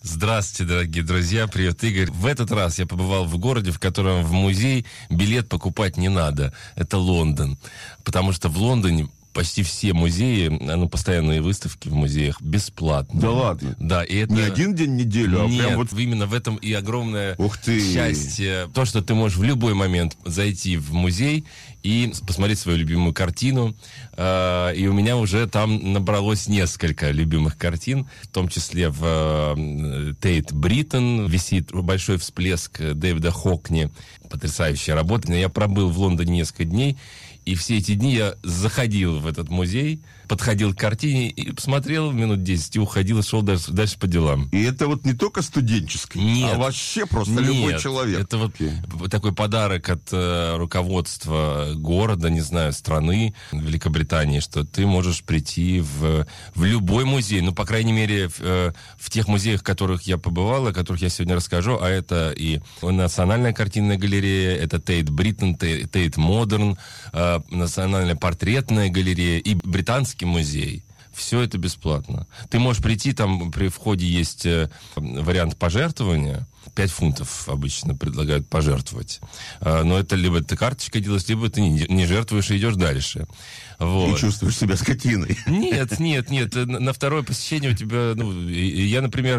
Здравствуйте, дорогие друзья. Привет, Игорь. В этот раз я побывал в городе, в котором в музей билет покупать не надо. Это Лондон. Потому что в Лондоне почти все музеи, постоянные выставки в музеях бесплатно. Да ладно? Да, и это... Не один день в неделю, а Нет, прям вот... именно в этом и огромное Ух ты. счастье. То, что ты можешь в любой момент зайти в музей и посмотреть свою любимую картину. И у меня уже там набралось несколько любимых картин, в том числе в Тейт Бриттон висит большой всплеск Дэвида Хокни. Потрясающая работа. Я пробыл в Лондоне несколько дней, и все эти дни я заходил в этот музей, подходил к картине и посмотрел минут 10 и уходил, и шел дальше по делам. И это вот не только студенческий, Нет. а вообще просто Нет, любой человек. Это вот такой подарок от руководства города, не знаю, страны Великобритании, что ты можешь прийти в любой музей, ну, по крайней мере, в тех музеях, в которых я побывал, о которых я сегодня расскажу, а это и Национальная картинная галерея, это Тейт Бриттон, Тейт Модерн, Национальная портретная галерея и Британский музей. Все это бесплатно. Ты можешь прийти, там при входе есть вариант пожертвования. 5 фунтов обычно предлагают пожертвовать. Но это либо ты карточкой делаешь, либо ты не жертвуешь и идешь дальше. Вот. И чувствуешь себя скотиной. Нет. На второе посещение у тебя... я, например...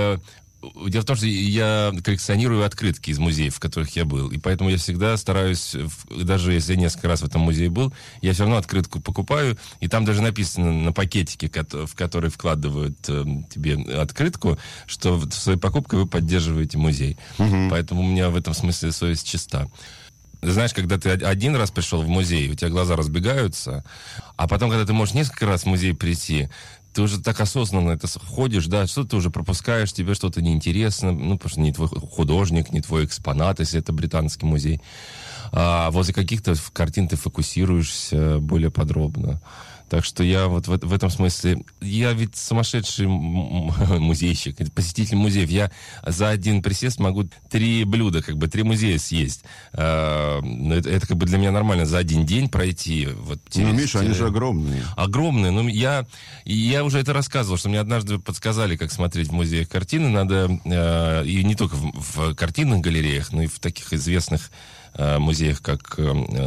Дело в том, что я коллекционирую открытки из музеев, в которых я был. И поэтому я всегда стараюсь, даже если я несколько раз в этом музее был, я все равно открытку покупаю. И там даже написано на пакетике, в который вкладывают тебе открытку, что своей покупкой вы поддерживаете музей. Угу. Поэтому у меня в этом смысле совесть чиста. Знаешь, когда ты один раз пришел в музей, у тебя глаза разбегаются, а потом, когда ты можешь несколько раз в музей прийти, ты уже так осознанно это ходишь, да, что ты уже пропускаешь, тебе что-то неинтересно, потому что не твой художник, не твой экспонат, если это британский музей. А возле каких-то картин ты фокусируешься более подробно. Так что я вот в этом смысле... Я ведь сумасшедший музейщик, посетитель музеев. Я за один присест могу 3 блюда, 3 музея съесть. Это для меня нормально за один день пройти. Миша, они же огромные. Огромные. Я уже это рассказывал, что мне однажды подсказали, как смотреть в музеях картины. Надо... И не только в картинных галереях, но и в таких известных музеях, как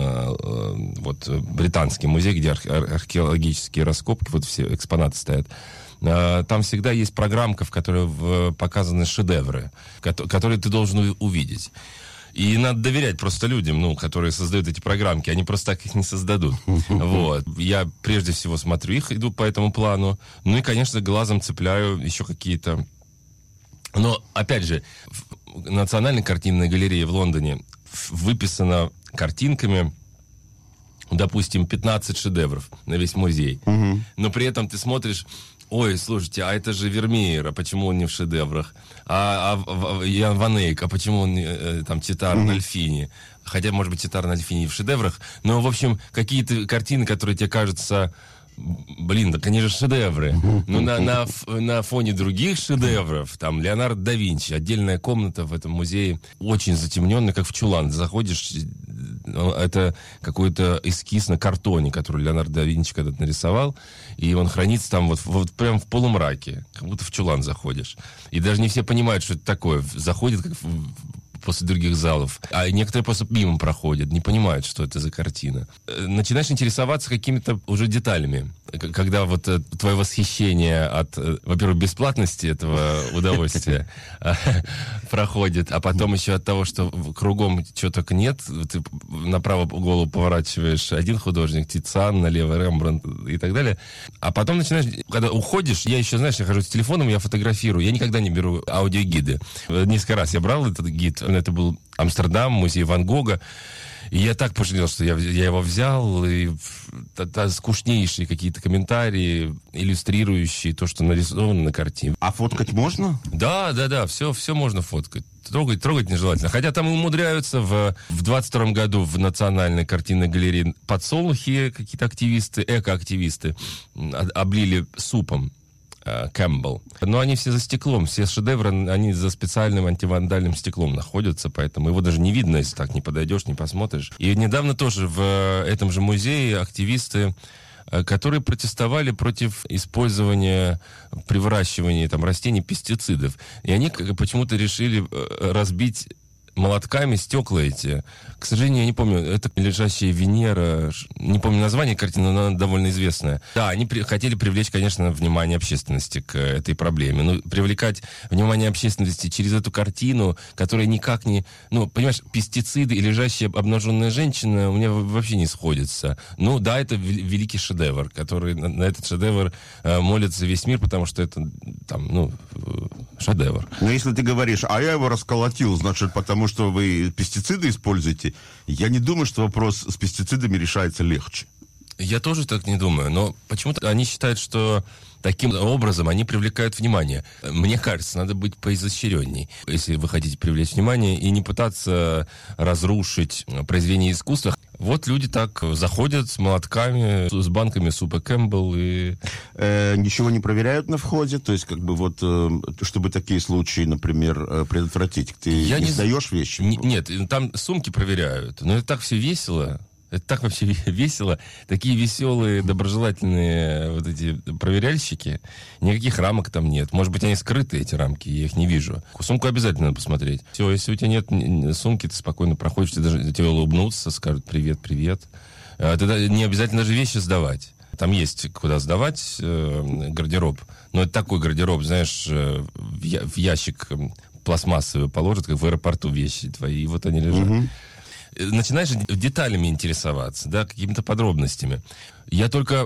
Британский музей, где археологические раскопки, все экспонаты стоят. Там всегда есть программка, в которой показаны шедевры, которые ты должен увидеть. И надо доверять просто людям, которые создают эти программки. Они просто так их не создадут. Я прежде всего смотрю их, иду по этому плану. И, конечно, глазом цепляю еще какие-то... Но, опять же, в Национальной картинной галерее в Лондоне выписано картинками, допустим, 15 шедевров на весь музей. Угу. Но при этом ты смотришь, ой, слушайте, а это же Вермеер, а почему он не в шедеврах? Ян Ван Эйк, а почему он там Титар на Альфине? Хотя, может быть, Титар на Альфине и в шедеврах. Но, в общем, какие-то картины, которые тебе кажутся... так они же шедевры. Но на фоне других шедевров, там, Леонардо да Винчи, отдельная комната в этом музее, очень затемненная, как в чулан. Заходишь, это какой-то эскиз на картоне, который Леонардо да Винчи когда-то нарисовал, и он хранится там прям в полумраке, как будто в чулан заходишь. И даже не все понимают, что это такое. Заходят как после других залов. А некоторые просто мимо проходят, не понимают, что это за картина. Начинаешь интересоваться какими-то уже деталями. Когда твое восхищение от, во-первых, бесплатности этого удовольствия проходит, а потом еще от того, что кругом чего только нет, ты направо голову поворачиваешь один художник, Тициан, налево Рембрандт и так далее. А потом начинаешь, когда уходишь, я еще, я хожу с телефоном, я фотографирую, я никогда не беру аудиогиды. Несколько раз я брал этот гид, это был Амстердам, музей Ван Гога. И я так пожалел, что я его взял, и скучнейшие какие-то комментарии, иллюстрирующие то, что нарисовано на картине. А фоткать можно? Да, все можно фоткать. Трогать нежелательно. Хотя там умудряются в 22-м году в Национальной картинной галерее подсолнухи какие-то активисты, экоактивисты облили супом. Кэмпбелл. Но они все за стеклом, все шедевры, они за специальным антивандальным стеклом находятся, поэтому его даже не видно, если так не подойдешь, не посмотришь. И недавно тоже в этом же музее активисты которые протестовали против использования при выращивании там, растений пестицидов. И они почему-то решили разбить молотками стекла эти. К сожалению, я не помню, это «Лежащая Венера», не помню название картины, но она довольно известная. Да, они хотели привлечь, конечно, внимание общественности к этой проблеме. Но привлекать внимание общественности через эту картину, которая никак не... Ну, понимаешь, пестициды и лежащая обнаженная женщина у меня вообще не сходятся. Ну, да, это великий шедевр, который на этот шедевр молится весь мир, потому что это там, ну, шедевр. Но если ты говоришь, а я его расколотил, значит, потому что вы пестициды используете, я не думаю, что вопрос с пестицидами решается легче. Я тоже так не думаю, но почему-то они считают, что таким образом они привлекают внимание. Мне кажется, надо быть поизощренней, если вы хотите привлечь внимание, и не пытаться разрушить произведение искусства. Вот люди так заходят с молотками, с банками супа Кэмпбелл и... Ничего не проверяют на входе? То есть, как бы вот, чтобы такие случаи, например, предотвратить, ты не сдаешь вещи? Нет, там сумки проверяют. Но это так все весело. Это так вообще весело. Такие веселые, доброжелательные вот эти проверяльщики. Никаких рамок там нет. Может быть, они скрыты, эти рамки, я их не вижу. Сумку обязательно надо посмотреть. Все, если у тебя нет сумки, ты спокойно проходишь, тебе улыбнутся, скажут «привет, привет». Ты не обязательно даже вещи сдавать. Там есть куда сдавать гардероб. Но это такой гардероб, знаешь, в ящик пластмассовый положат, как в аэропорту вещи твои, и вот они лежат. Угу. Начинаешь деталями интересоваться, да, какими-то подробностями. Я только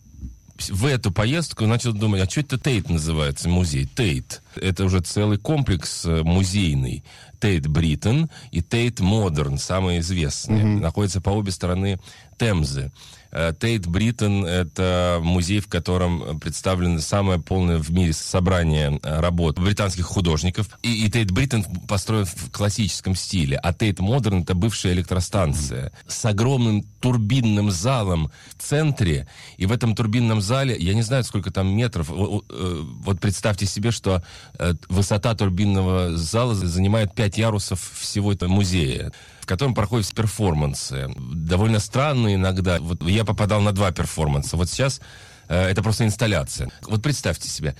в эту поездку начал думать, а что это Тейт называется, музей? Тейт. Это уже целый комплекс музейный. Тейт Бриттон и Тейт Модерн, самые известные. Находятся по обе стороны Темзы. Тейт Бриттон — это музей, в котором представлено самое полное в мире собрание работ британских художников. И Тейт Бриттон построен в классическом стиле. А Тейт Модерн — это бывшая электростанция с огромным турбинным залом в центре. И в этом турбинном зале, я не знаю, сколько там метров, вот представьте себе, что высота турбинного зала занимает 5 ярусов всего этого музея, в котором проходят перформансы. Довольно странные иногда. Вот я попадал на 2 перформанса. Вот сейчас это просто инсталляция. Вот представьте себе,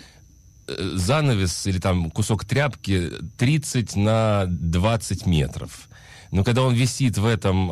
занавес или там кусок тряпки 30 на 20 метров. Но когда он висит в этом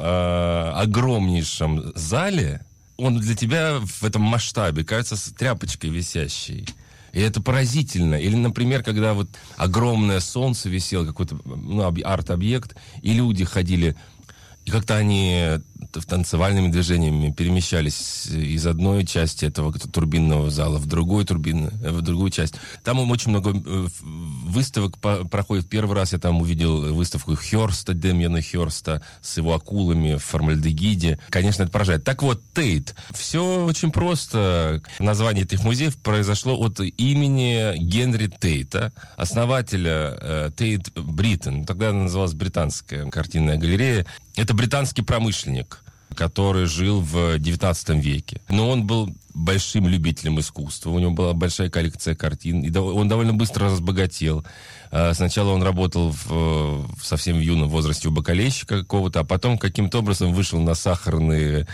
огромнейшем зале, он для тебя в этом масштабе кажется с тряпочкой висящей. И это поразительно. Или, например, когда вот огромное солнце висело, какой-то арт-объект, и люди ходили, и как-то они танцевальными движениями перемещались из одной части этого турбинного зала в другую часть. Там очень много выставок проходит. Первый раз я там увидел выставку Хёрста, Демьяна Хёрста с его акулами в формальдегиде. Конечно, это поражает. Так вот, Тейт. Все очень просто. Название этих музеев произошло от имени Генри Тейта, основателя Тейт Бриттон. Тогда она называлась Британская картинная галерея. Это британский промышленник, который жил в 19 веке. Но он был большим любителем искусства. У него была большая коллекция картин. И он довольно быстро разбогател. Сначала он работал совсем в юном возрасте у бакалейщика какого-то, а потом каким-то образом вышел на сахарные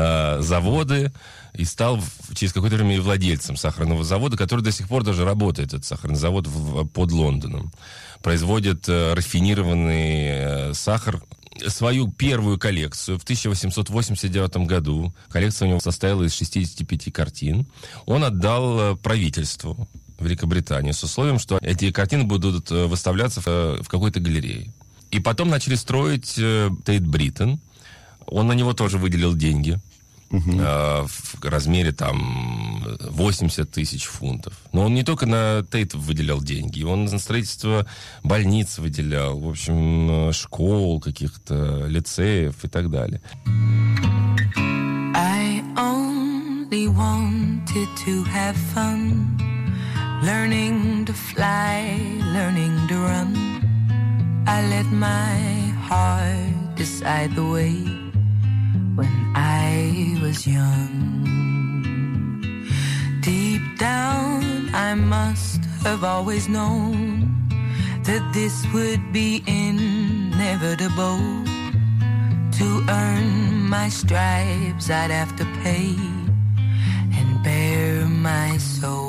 заводы и стал через какое-то время владельцем сахарного завода, который до сих пор даже работает, этот сахарный завод под Лондоном. Производит рафинированный сахар. Свою первую коллекцию в 1889 году, коллекция у него состояла из 65 картин, он отдал правительству Великобритании с условием, что эти картины будут выставляться в какой-то галерее. И потом начали строить Тейт Бриттон. Он на него тоже выделил деньги. В размере там 80 тысяч фунтов. Но он не только на Тейт выделял деньги, он на строительство больниц выделял, в общем, школ, каких-то лицеев и так далее. I only wanted to have fun, learning to fly, learning to run. I let my heart decide the way when I was young. Deep down, I must have always known that this would be inevitable. To earn my stripes, I'd have to pay my soul.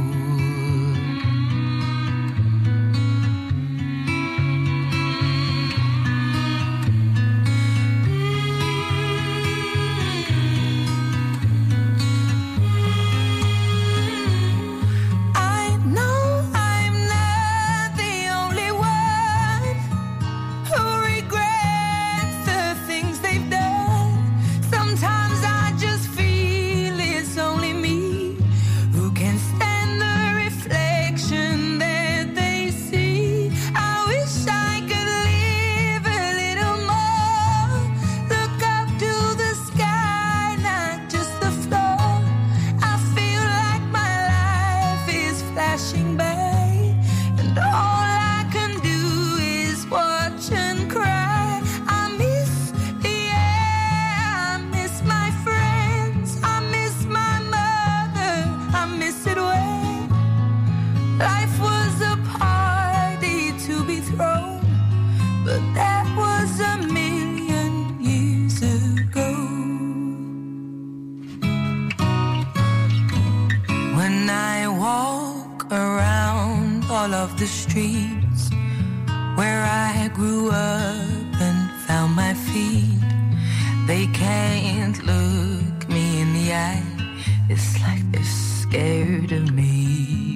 The streets where I grew up and found my feet, they can't look me in the eye. It's like they're scared of me.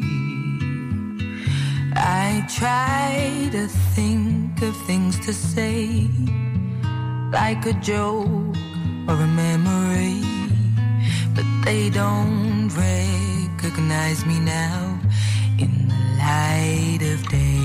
I try to think of things to say, like a joke or a memory, but they don't recognize me now in the light of day.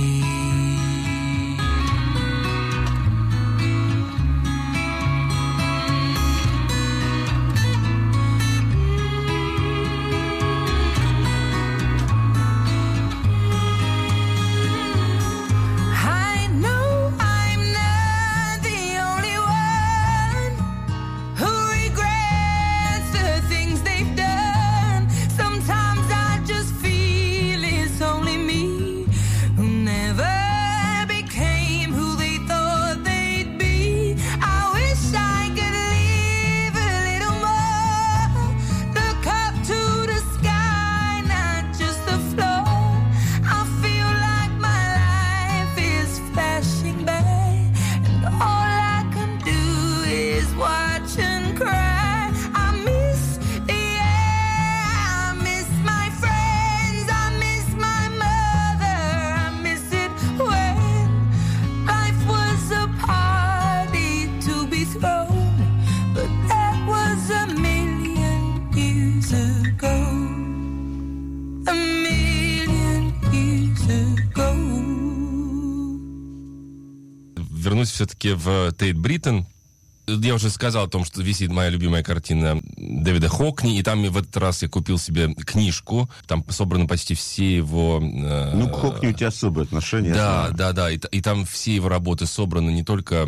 Вернусь все-таки в Тейт Бриттон. Я уже сказал о том, что висит моя любимая картина Дэвида Хокни, и там в этот раз я купил себе книжку, там собраны почти все его... Ну, к Хокни у тебя особое отношение. Да, и там все его работы собраны, не только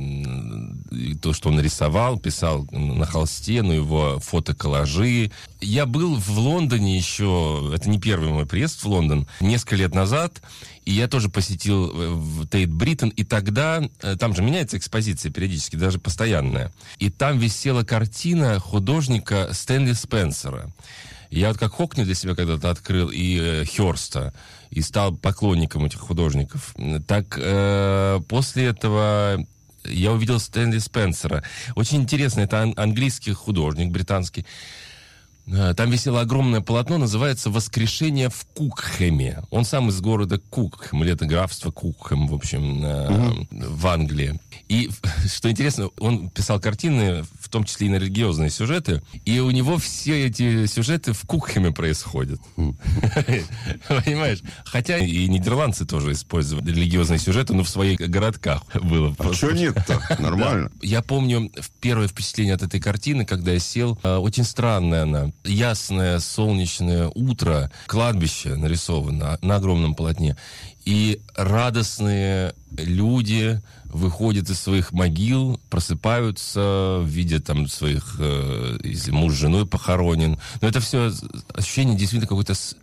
то, что он нарисовал, писал на холсте, но его фотоколлажи. Я был в Лондоне еще, это не первый мой приезд в Лондон, несколько лет назад, и я тоже посетил Тейт Бриттон, и тогда, там же меняется экспозиция периодически, даже постоянная, и там висела картина художника Стэнли Спенсера. Я вот как Хокни для себя когда-то открыл, и Хёрста, и стал поклонником этих художников. Так после этого я увидел Стэнли Спенсера. Очень интересно, это английский художник, британский. Там висело огромное полотно, называется «Воскрешение в Кукхэме». Он сам из города Кукхэм, или это графство Кукхэм, в общем, в Англии. И, что интересно, он писал картины, в том числе и на религиозные сюжеты, и у него все эти сюжеты в Кукхэме происходят. Понимаешь? Хотя и нидерландцы тоже использовали религиозные сюжеты, но в своих городках было. А что нет-то? Нормально. Я помню первое впечатление от этой картины, когда я сел. Очень странная она. Ясное солнечное утро, кладбище нарисовано на огромном полотне, и радостные люди выходят из своих могил, просыпаются, видят там своих, если муж с женой похоронен. Но это все ощущение действительно какой-то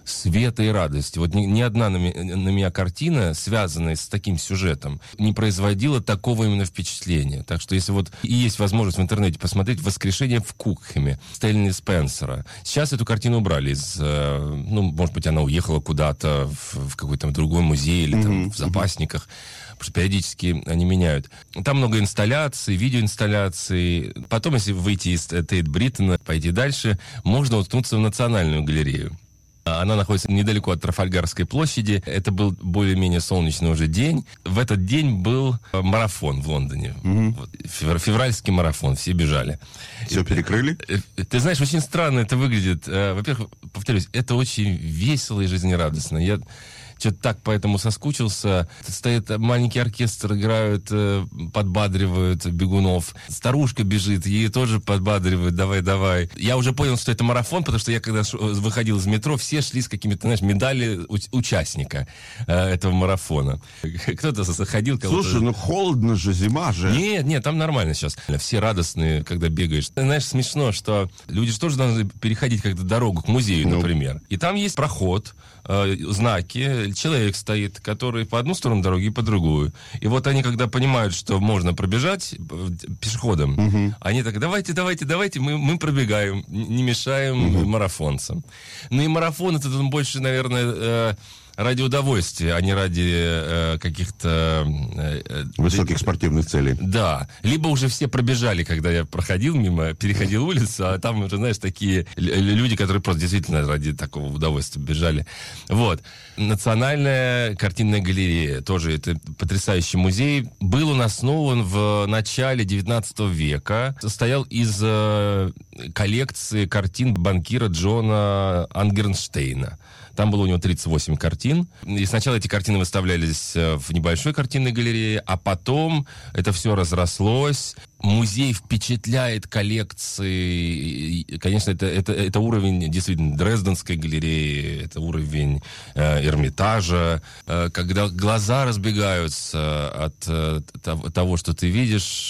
света и радости. Вот ни одна на меня картина, связанная с таким сюжетом, не производила такого именно впечатления. Так что если вот и есть возможность в интернете посмотреть «Воскрешение в Кукхэме» Стэнли Спенсера. Сейчас эту картину убрали из... может быть, она уехала куда-то в какой-то другой музей или там в запасниках. Потому что периодически они меняют. Там много инсталляций, видеоинсталляций. Потом, если выйти из Тейт Бриттона, пойти дальше, можно уткнуться в Национальную галерею. Она находится недалеко от Трафальгарской площади. Это был более-менее солнечный уже день. В этот день был марафон в Лондоне. Февральский марафон. Все бежали. Все перекрыли? Ты знаешь, очень странно это выглядит. Во-первых, повторюсь, это очень весело и жизнерадостно. Я что-то так поэтому соскучился. Стоит маленький оркестр, играют, подбадривают бегунов. Старушка бежит, ей тоже подбадривают, давай. Я уже понял, что это марафон, потому что я когда выходил из метро, все шли с какими-то, знаешь, медали участника этого марафона. Кто-то ходил, кого-то... Слушай, холодно же, зима же. Нет, там нормально сейчас. Все радостные, когда бегаешь. Знаешь, смешно, что люди же тоже должны переходить как-то дорогу к музею, например. И там есть проход, знаки, человек стоит, который по одну сторону дороги и по другую. И вот они, когда понимают, что можно пробежать пешеходом, они так, давайте, мы пробегаем, не мешаем марафонцам. Ну и марафон это больше, наверное, ради удовольствия, а не ради каких-то... высоких спортивных целей. Да. Либо уже все пробежали, когда я проходил мимо, переходил улицу, а там уже, знаешь, такие люди, которые просто действительно ради такого удовольствия бежали. Вот. Национальная картинная галерея, тоже это потрясающий музей, был он основан в начале 19 века, состоял из коллекции картин банкира Джона Ангернштейна. Там было у него 38 картин. И сначала эти картины выставлялись в небольшой картинной галерее, а потом это все разрослось. Музей впечатляет коллекции. Конечно, это уровень действительно Дрезденской галереи, это уровень Эрмитажа. Когда глаза разбегаются от того, что ты видишь,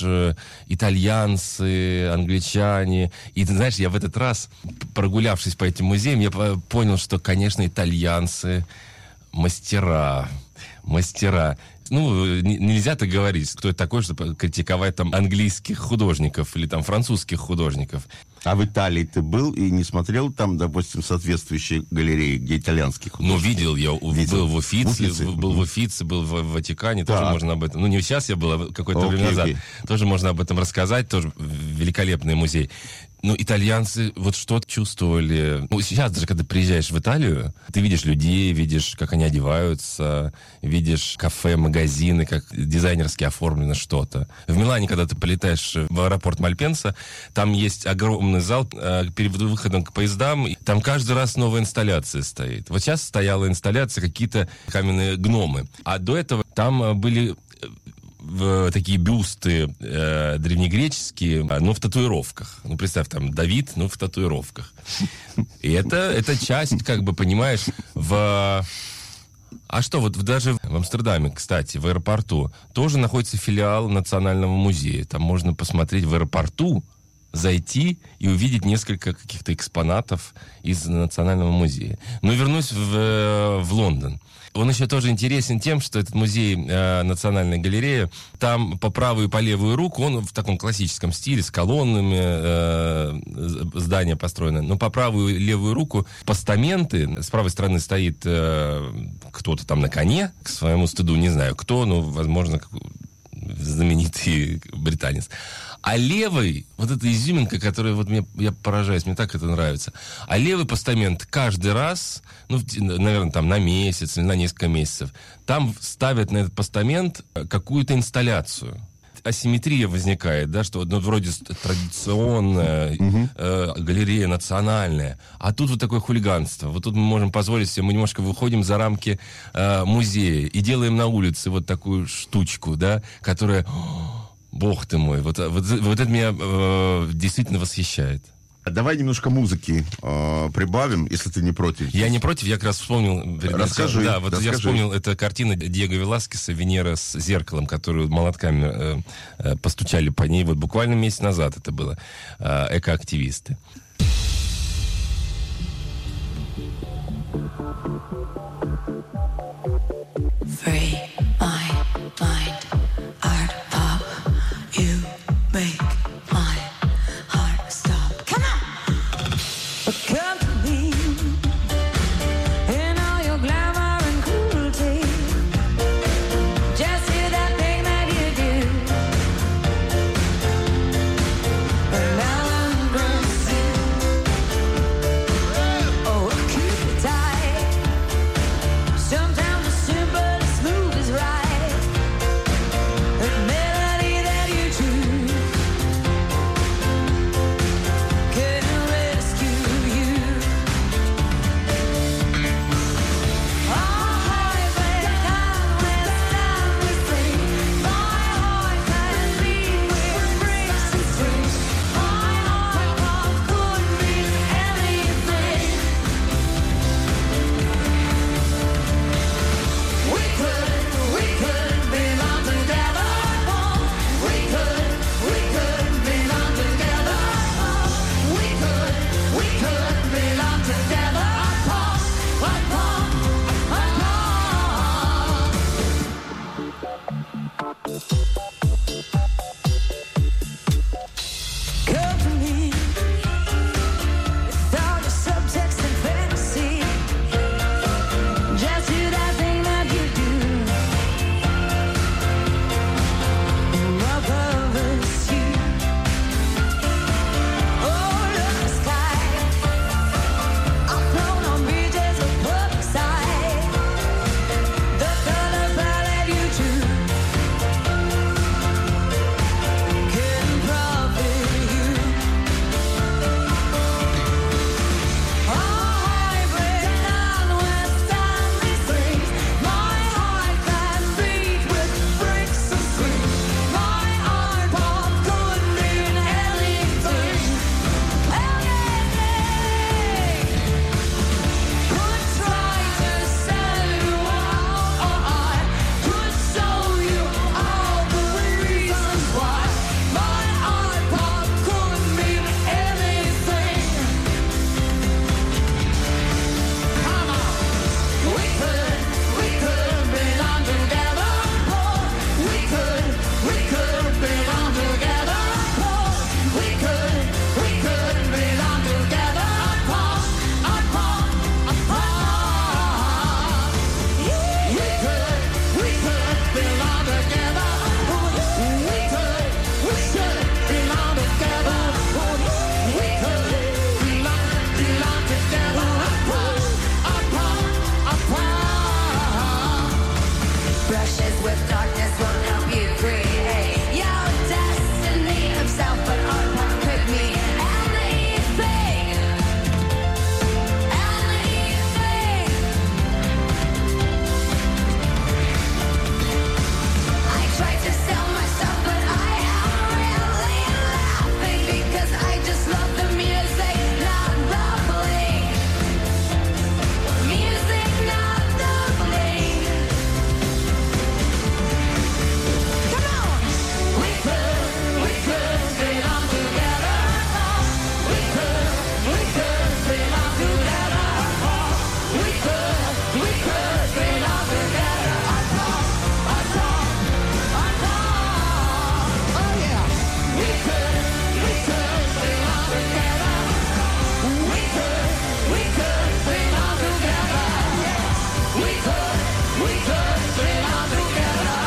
итальянцы, англичане. И ты знаешь, я в этот раз, прогулявшись по этим музеям, я понял, что, конечно, итальянцы мастера. Нельзя так говорить, кто это такой, чтобы критиковать там английских художников или там французских художников. А в Италии ты был и не смотрел там, допустим, соответствующие галереи, где итальянских художников? Видел, я был в Уффици, был в Ватикане, тоже можно об этом... не сейчас я был, а какое-то время назад. Тоже можно об этом рассказать, тоже великолепный музей. Итальянцы вот что-то чувствовали. Сейчас даже, когда приезжаешь в Италию, ты видишь людей, видишь, как они одеваются, видишь кафе, магазины, как дизайнерски оформлено что-то. В Милане, когда ты полетаешь в аэропорт Мальпенса, там есть огромный зал перед выходом к поездам, и там каждый раз новая инсталляция стоит. Вот сейчас стояла инсталляция, какие-то каменные гномы. А до этого там были... такие бюсты древнегреческие, но в татуировках. Представь, там Давид, но в татуировках. И это часть, понимаешь, А что, вот даже в Амстердаме, кстати, в аэропорту, тоже находится филиал Национального музея. Там можно посмотреть в аэропорту, зайти и увидеть несколько каких-то экспонатов из Национального музея. Но вернусь в Лондон. Он еще тоже интересен тем, что этот музей Национальной галереи, там по правую и по левую руку, он в таком классическом стиле, с колоннами здание построено, но по правую и левую руку постаменты, с правой стороны стоит кто-то там на коне, к своему стыду, не знаю кто, но, возможно, знаменитый британец. А левый, вот эта изюминка, которая я поражаюсь, мне так это нравится. А левый постамент каждый раз, наверное, там на месяц или на несколько месяцев, там ставят на этот постамент какую-то инсталляцию. Асимметрия возникает, да, что вроде традиционная галерея национальная, а тут вот такое хулиганство. Вот тут мы можем позволить себе, мы немножко выходим за рамки музея и делаем на улице вот такую штучку, да, которая... Бог ты мой, вот это меня действительно восхищает. Давай немножко музыки прибавим, если ты не против. Я не против, я как раз вспомнил... Расскажи. Да, я вспомнил, это картина Диего Веласкеса «Венера с зеркалом», которую молотками постучали по ней. Вот буквально месяц назад это было. Экоактивисты. Free my mind, art pop. You make my heart stop. Come on! Come to me in all your glamour and cruelty. Just do that thing that you do. And I'll embrace you. Oh, keep it tight. Sometimes the simple and smooth is right. The melody that you choose can rescue you. Our hearts break down when time we sleep. My heart can beat with breaks and strings. My heart pop could mean anything. We could belong together. We could belong together. We could belong together. Come to me with all your subtext and fantasy. Just do that thing that you do. Love covers you. Oh, look the sky. I've flown on beaches of public sight. The color palette you choose can profit you. I break down when time sleeps. My heart can beat with bricks and strings. My heart pop could mean anything. Could try to sell you out, or I could show you all the reasons why. My heart pop could mean anything. Come on, we could belong together. We could belong together. We could belong together. We could belong together. We should belong together. We could belong together. Brushes with darkness won't help you create your destiny of self, but art pop could mean anything. Anything. I tried to sell myself, but I am really laughing because I just love the music, not the bling. Music, not the bling. Come on, we could belong together. We could belong together. We could belong together. Oh yeah, we could belong together. We could belong together. We could belong together.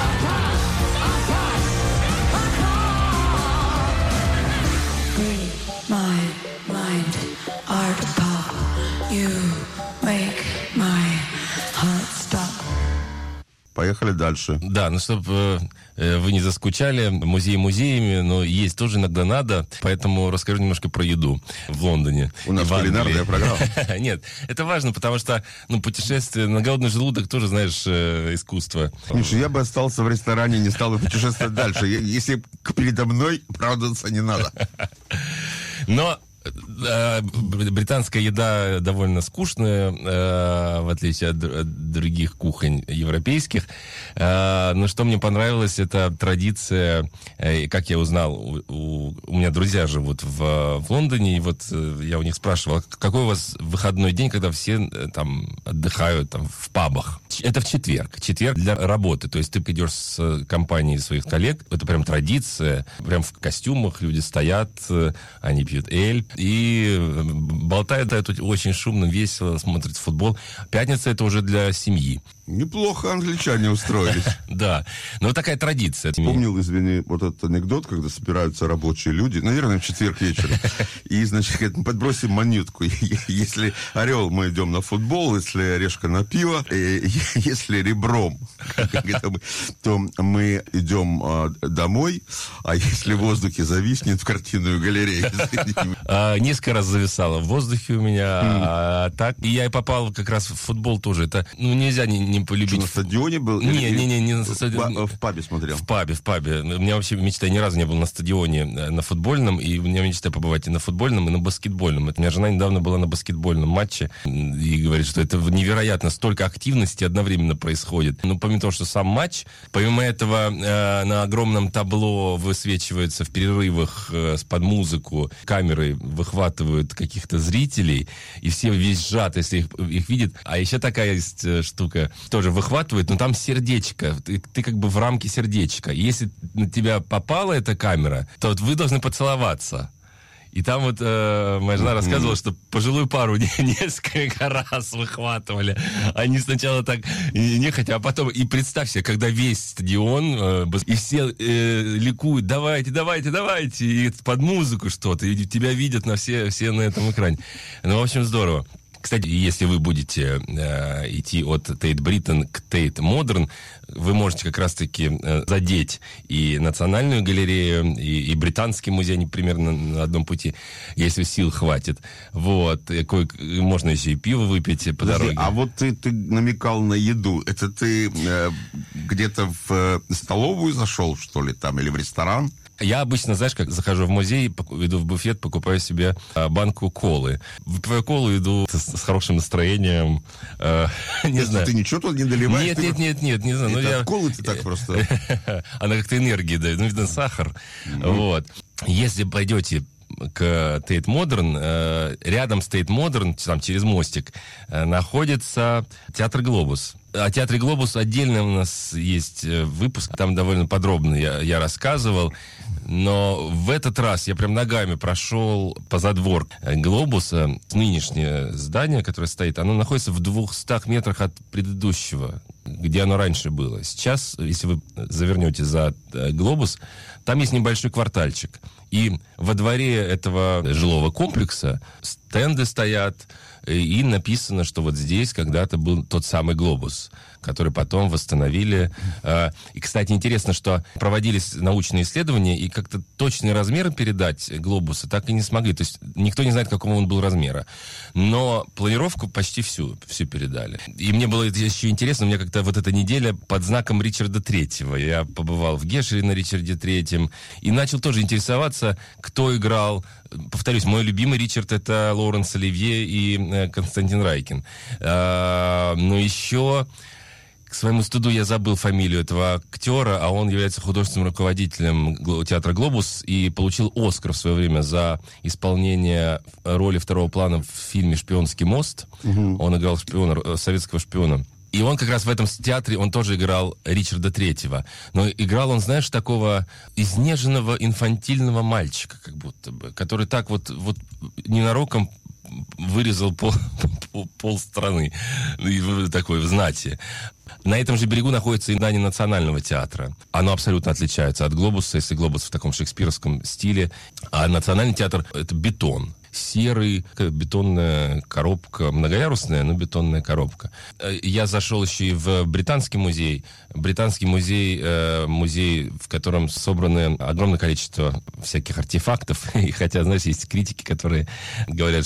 Free my mind, art pop. You make my heart stop. Поехали дальше. Да, ну, чтобы вы не заскучали, музей музеями, но есть тоже иногда надо, поэтому расскажу немножко про еду в Лондоне. У нас кулинарная программа. Нет, это важно, потому что, путешествие на голодный желудок тоже, знаешь, искусство. Миша, я бы остался в ресторане, не стал бы путешествовать дальше. Если передо мной, оправдываться не надо. Но Британская еда довольно скучная, в отличие от других кухонь европейских. Но что мне понравилось, это традиция, как я узнал, у меня друзья живут в Лондоне, и вот я у них спрашивал, какой у вас выходной день, когда все там отдыхают там, в пабах? Это в четверг. Четверг для работы. То есть ты идешь с компанией своих коллег, это прям традиция, прям в костюмах люди стоят, они пьют эль, и болтают очень шумно, весело, смотрят футбол. Пятница — это уже для семьи. Неплохо англичане устроились. Да, но вот такая традиция. Помнил, извини, вот этот анекдот, когда собираются рабочие люди, наверное, в четверг вечером, и, значит, подбросим монетку. Если орел, мы идем на футбол, если решка на пиво, если ребром, то мы идем домой, а если в воздухе зависнет, в картинную галерею. Несколько раз зависало в воздухе у меня, так. И я и попал как раз в футбол тоже. Это, нельзя не полюбить. Что, на стадионе был? Не на стадионе. В пабе смотрел? В пабе. У меня вообще мечта, я ни разу не был на стадионе на футбольном, и у меня мечта побывать и на футбольном, и на баскетбольном. У меня жена недавно была на баскетбольном матче, и говорит, что это невероятно, столько активности одновременно происходит. Но помимо того, что сам матч, помимо этого на огромном табло высвечивается в перерывах под музыку, камеры выхватывают каких-то зрителей, и все визжат, если их видят. А еще такая есть штука, тоже выхватывает, но там сердечко. Ты как бы в рамке сердечка. И если на тебя попала эта камера, то вот вы должны поцеловаться. И там вот моя жена рассказывала, что пожилую пару несколько раз выхватывали. Они сначала так нехотя, а потом... И представь себе, когда весь стадион, и все ликуют, давайте, и под музыку что-то, и тебя видят все на этом экране. Ну, в общем, здорово. Кстати, если вы будете идти от Тейт Бриттон к Тейт Модерн, вы можете как раз-таки задеть и Национальную галерею, и Британский музей, они примерно на одном пути, если сил хватит. Вот. Можно еще и пиво выпить по дороге. А вот ты намекал на еду. Это ты где-то в столовую зашел, что ли, там, или в ресторан? Я обычно, знаешь, как захожу в музей, иду в буфет, покупаю себе банку колы. Выпиваю колу, иду с хорошим настроением. Не знаю. Ты ничего тут не доливаешь? Нет, не знаю. Это от колы ты так просто... Она как-то энергии дает. Видно, сахар. Вот. Если пойдете к Тейт Модерн, рядом с Тейт Модерн, там через мостик, находится театр Глобус. О театре Глобус отдельно у нас есть выпуск, там довольно подробно я рассказывал, но в этот раз я прям ногами прошел по задворку Глобуса. Нынешнее здание, которое стоит, оно находится в 200 метрах от предыдущего, где оно раньше было. Сейчас, если вы завернете за Глобус, там есть небольшой квартальчик. И во дворе этого жилого комплекса стенды стоят, и написано, что вот здесь когда-то был тот самый Глобус, который потом восстановили. И, кстати, интересно, что проводились научные исследования, и как-то точные размеры передать Глобуса так и не смогли. То есть никто не знает, какого он был размера. Но планировку почти всю передали. И мне было еще интересно, у меня как-то вот эта неделя под знаком Ричарда Третьего. Я побывал в Гешере на Ричарде Третьем и начал тоже интересоваться, кто играл. Повторюсь, мой любимый Ричард — это Лоуренс Оливье и Константин Райкин. Но еще... К своему стыду я забыл фамилию этого актера, а он является художественным руководителем театра «Глобус» и получил «Оскар» в свое время за исполнение роли второго плана в фильме «Шпионский мост». Он играл советского шпиона. И он как раз в этом театре, он тоже играл Ричарда Третьего. Но играл он, знаешь, такого изнеженного инфантильного мальчика, как будто бы, который так вот ненароком вырезал пол страны, такой в знати. На этом же берегу находится и здание Национального театра. Оно абсолютно отличается от «Глобуса», если «Глобус» в таком шекспировском стиле. А Национальный театр — это бетон. Серый, бетонная коробка, многоярусная, но бетонная коробка. Я зашел еще и в Британский музей. Британский музей, музей, в котором собрано огромное количество всяких артефактов. И хотя, знаешь, есть критики, которые говорят, что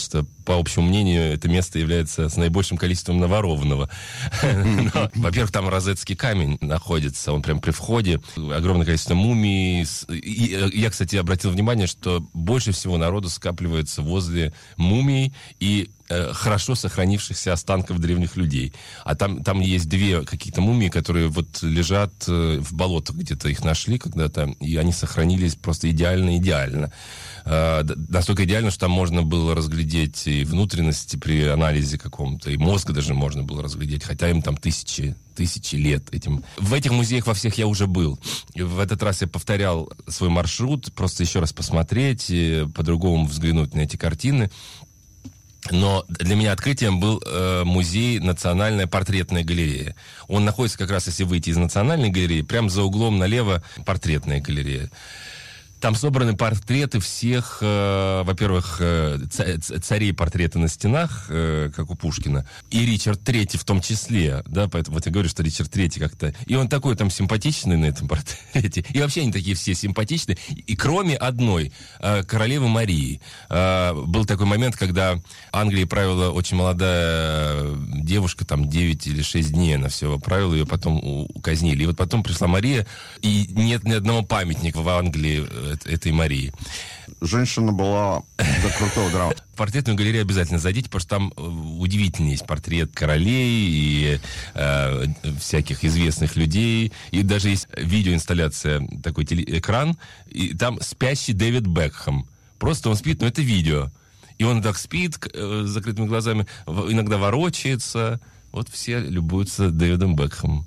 по общему мнению, это место является с наибольшим количеством наворованного. Во-первых, там Розетский камень находится, он прям при входе. Огромное количество мумий. Я, кстати, обратил внимание, что больше всего народу скапливается возле мумий и хорошо сохранившихся останков древних людей. А там есть две какие-то мумии, которые вот лежат в болотах, где-то их нашли когда-то, и они сохранились просто идеально. Настолько идеально, что там можно было разглядеть и внутренности при анализе каком-то, и мозг даже можно было разглядеть, хотя им там тысячи лет этим. В этих музеях во всех я уже был. В этот раз я повторял свой маршрут, просто еще раз посмотреть, по-другому взглянуть на эти картины. Но для меня открытием был музей «Национальная портретная галерея». Он находится как раз, если выйти из Национальной галереи, прямо за углом налево портретная галерея. Там собраны портреты всех, во-первых, царей портреты на стенах, как у Пушкина, и Ричард III в том числе, да, поэтому вот я говорю, что Ричард III как-то... И он такой там симпатичный на этом портрете, и вообще они такие все симпатичные, и кроме одной, королевы Марии. Был такой момент, когда Англией правила очень молодая девушка, там 9 или 6 дней она все правила, ее потом казнили. И вот потом пришла Мария, и нет ни одного памятника в Англии этой Марии. Женщина была за крутого драма. В портретную галерею обязательно зайдите, потому что там удивительный есть портрет королей и всяких известных людей. И даже есть видеоинсталляция, такой экран, и там спящий Дэвид Бекхэм. Просто он спит, но это видео. И он так спит с закрытыми глазами, иногда ворочается. Вот все любуются Дэвидом Бекхэмом.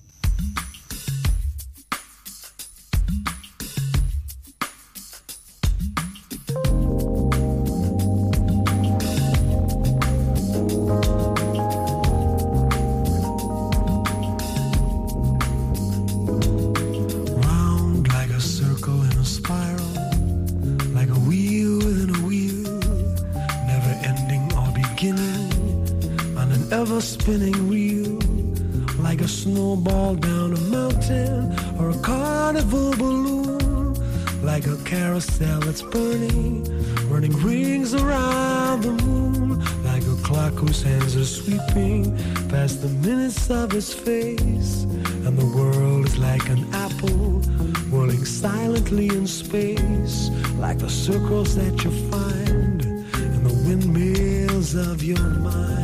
Spinning wheel like a snowball down a mountain or a carnival balloon, like a carousel that's burning rings around the moon, like a clock whose hands are sweeping past the minutes of his face, and the world is like an apple whirling silently in space, like the circles that you find in the windmills of your mind.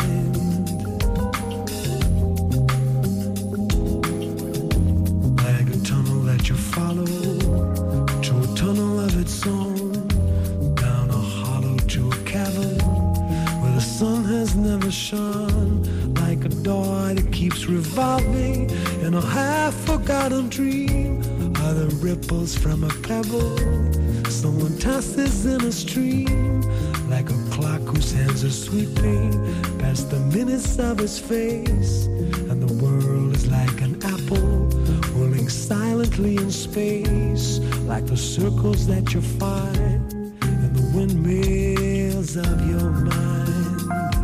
Follow to a tunnel of its own, down a hollow to a cavern where the sun has never shone, like a door that keeps revolving in a half-forgotten dream, are the ripples from a pebble someone tosses in a stream, like a clock whose hands are sweeping past the minutes of his face, and the world is like an apple whirling silently in space, like the circles that you find in the windmills of your mind.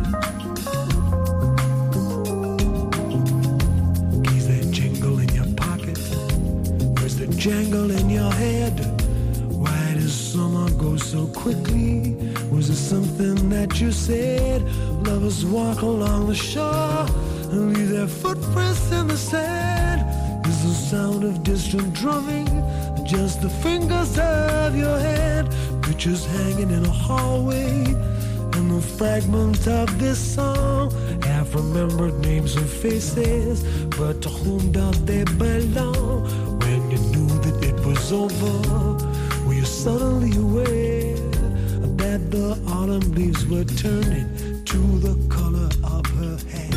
Keys that jingle in your pocket, words that jangle in your head. Why does summer go so quickly? Was it something that you said? Lovers walk along the shore and leave their footprints in the sand. Is the sound of distant drumming just the fingers of your hand? Pictures hanging in a hallway, and the fragment of this song, half-remembered names and faces, but to whom do they belong? When you knew that it was over, were you suddenly aware that the autumn leaves were turning to the color of her hair?